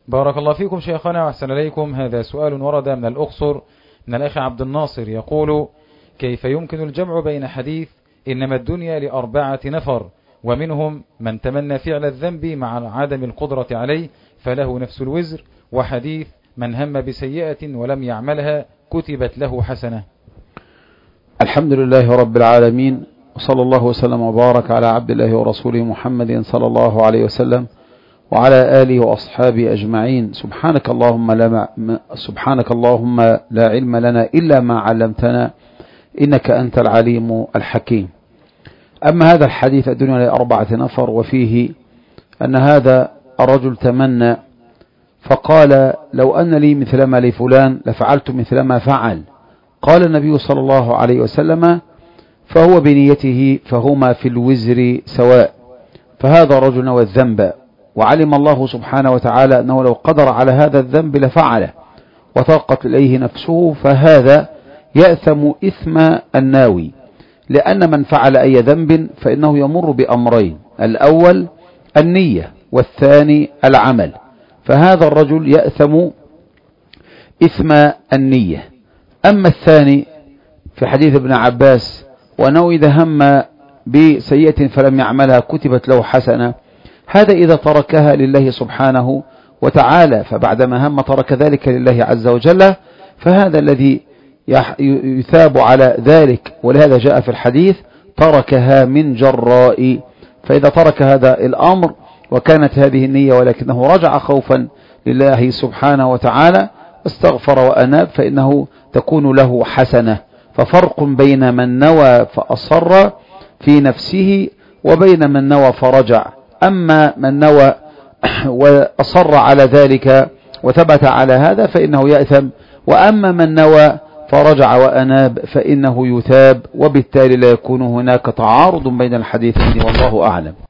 بارك الله فيكم شيخنا وأحسن إليكم. هذا سؤال ورد من الأقصر من الأخ عبد الناصر يقول: كيف يمكن الجمع بين حديث إنما الدنيا ل4 نفر ومنهم من تمنى فعل الذنب مع عدم القدرة عليه فله نفس الوزر، وحديث من هم بسيئة ولم يعملها كتبت له حسنة؟ الحمد لله رب العالمين، وصلى الله وسلم وبارك على عبد الله ورسوله محمد صلى الله عليه وسلم وعلى آله وأصحابه أجمعين. سبحانك اللهم لا علم لنا إلا ما علمتنا إنك أنت العليم الحكيم. أما هذا الحديث الدنيا ل4 نفر، وفيه أن هذا الرجل تمنى فقال: لو أن لي مثل ما لفلان لفعلت مثل ما فعل. قال النبي صلى الله عليه وسلم: فهو بنيته فهما في الوزر سواء. فهذا الرجل نوى الذنب، وعلم الله سبحانه وتعالى أنه لو قدر على هذا الذنب لفعله وطاقت إليه نفسه، فهذا يأثم إثم الناوي، لأن من فعل أي ذنب فإنه يمر بأمرين: الأول النية، والثاني العمل. فهذا الرجل يأثم إثم النية. أما الثاني في حديث ابن عباس: ونوى إذا هم بسيئة فلم يعملها كتبت له حسنة، هذا إذا تركها لله سبحانه وتعالى، فبعدما هم ترك ذلك لله عز وجل، فهذا الذي يثاب على ذلك. ولهذا جاء في الحديث: تركها من جراء. فإذا ترك هذا الأمر وكانت هذه النية ولكنه رجع خوفا لله سبحانه وتعالى استغفر وأناب، فإنه تكون له حسنة. ففرق بين من نوى فأصر في نفسه وبين من نوى فرجع. أما من نوى وأصر على ذلك وثبت على هذا فإنه يأثم، وأما من نوى فرجع وأناب فإنه يثاب، وبالتالي لا يكون هناك تعارض بين الحديثين، والله أعلم.